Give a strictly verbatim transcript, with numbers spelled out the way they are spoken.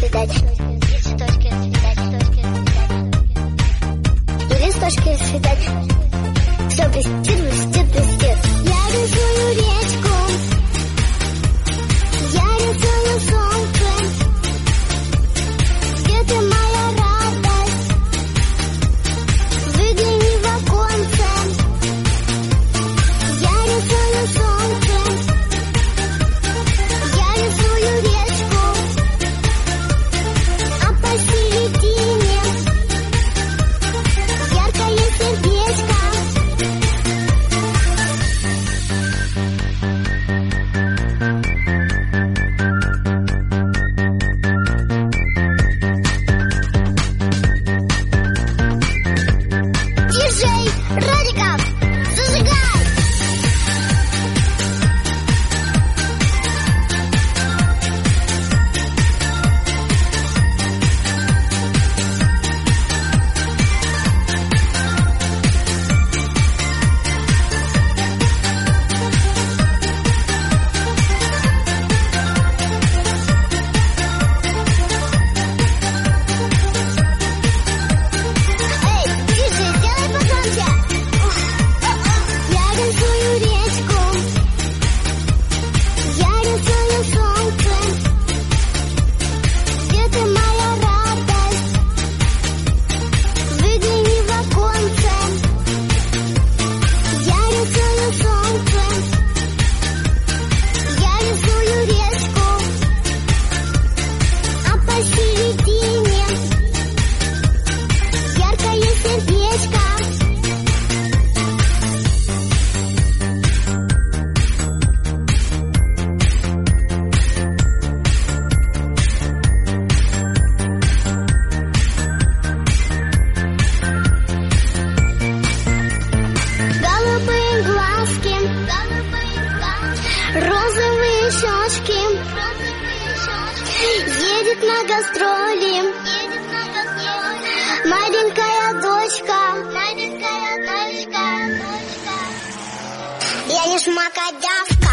цветать, и цветочки цветать, и листочки цветать. Все блестит, блестит, блестит. Я рисую речку, я рисую солнце, где ты моя радость, выгляни в оконце. Я рисую солнце, я рисую речку, а посередине яркое сердечко. Диджей Радиков, зажигай! Розовые щечки, едет на гастроли, маленькая дочка, маленькая дочка, я не шмакодявка.